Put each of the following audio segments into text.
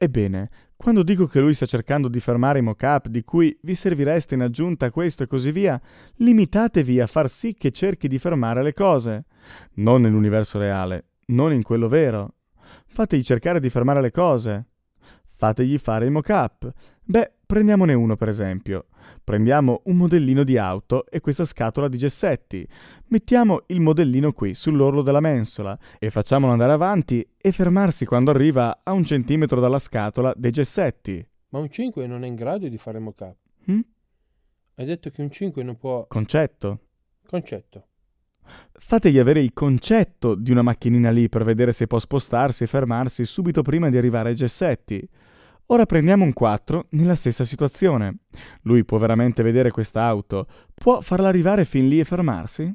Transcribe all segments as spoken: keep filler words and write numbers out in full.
Ebbene, quando dico che lui sta cercando di fermare i mock-up di cui vi servireste in aggiunta a questo e così via, limitatevi a far sì che cerchi di fermare le cose. Non nell'universo reale, non in quello vero. Fategli cercare di fermare le cose. Fategli fare i mock-up. Beh, prendiamone uno per esempio. Prendiamo un modellino di auto e questa scatola di gessetti. Mettiamo il modellino qui sull'orlo della mensola e facciamolo andare avanti e fermarsi quando arriva a un centimetro dalla scatola dei gessetti. Ma un cinque non è in grado di fare mock-up. Hm? Hai detto che un cinque non può... Concetto. Concetto. Fategli avere il concetto di una macchinina lì per vedere se può spostarsi e fermarsi subito prima di arrivare ai gessetti. Ora prendiamo un quattro nella stessa situazione. Lui può veramente vedere questa auto? Può farla arrivare fin lì e fermarsi?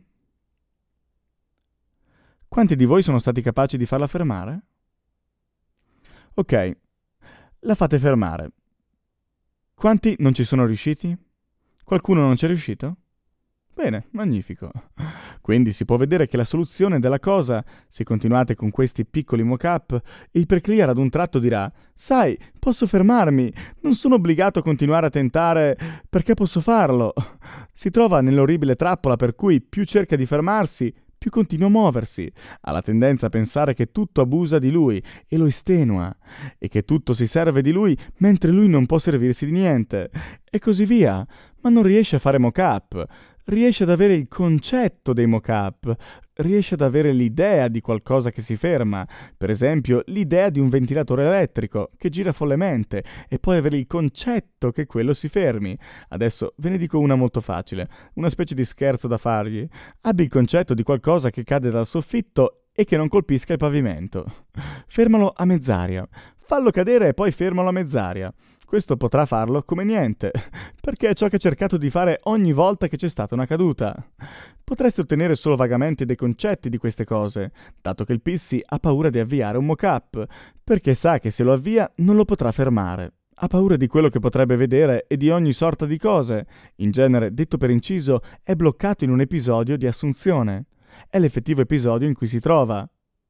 Quanti di voi sono stati capaci di farla fermare? Ok, la fate fermare. Quanti non ci sono riusciti? Qualcuno non ci è riuscito? Bene, magnifico. Quindi si può vedere che la soluzione della cosa, se continuate con questi piccoli mock-up, il per-clear ad un tratto dirà «Sai, posso fermarmi, non sono obbligato a continuare a tentare perché posso farlo». Si trova nell'orribile trappola per cui più cerca di fermarsi, più continua a muoversi. Ha la tendenza a pensare che tutto abusa di lui e lo estenua, e che tutto si serve di lui mentre lui non può servirsi di niente, e così via, ma non riesce a fare mock-up. Riesce ad avere il concetto dei mock-up, riesce ad avere l'idea di qualcosa che si ferma, per esempio l'idea di un ventilatore elettrico che gira follemente e poi avere il concetto che quello si fermi. Adesso ve ne dico una molto facile, una specie di scherzo da fargli. Abbi il concetto di qualcosa che cade dal soffitto e che non colpisca il pavimento. Fermalo a mezz'aria, fallo cadere e poi fermalo a mezz'aria. Questo potrà farlo come niente, perché è ciò che ha cercato di fare ogni volta che c'è stata una caduta. Potreste ottenere solo vagamente dei concetti di queste cose, dato che il P C ha paura di avviare un mock-up, perché sa che se lo avvia non lo potrà fermare. Ha paura di quello che potrebbe vedere e di ogni sorta di cose. In genere, detto per inciso, è bloccato in un episodio di assunzione. È l'effettivo episodio in cui si trova.